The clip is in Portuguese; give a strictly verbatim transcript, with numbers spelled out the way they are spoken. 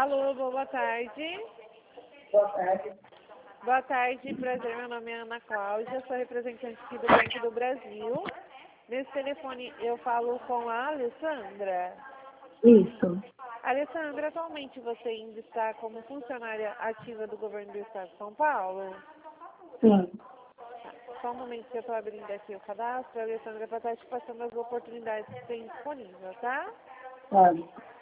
Alô, boa tarde. Boa tarde. Boa tarde, prazer. Meu nome é Ana Cláudia, sou representante aqui do Banco do Brasil. Nesse telefone eu falo com a Alessandra. Isso. Alessandra, atualmente você ainda está como funcionária ativa do governo do estado de São Paulo? Sim. Só um momento que eu estou abrindo aqui o cadastro, a Alessandra, para estar te passando as oportunidades que tem disponível, tá? Pode.